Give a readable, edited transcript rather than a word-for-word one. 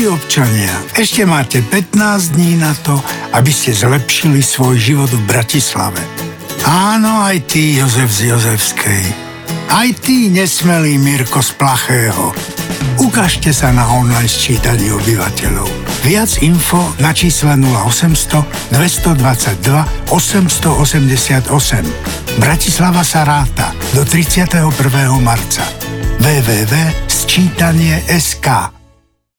Milí občania, ešte máte 15 dní na to, aby ste zlepšili svoj život v Bratislave. Áno, aj ty, Jozef z Jozefskej. Aj ty, nesmelý Mirko z Plachého. Ukážte sa na online sčítaní obyvateľov. Viac info na čísle 0800 222 888. Bratislava sa ráta do 31. marca. www.sčítanie.sk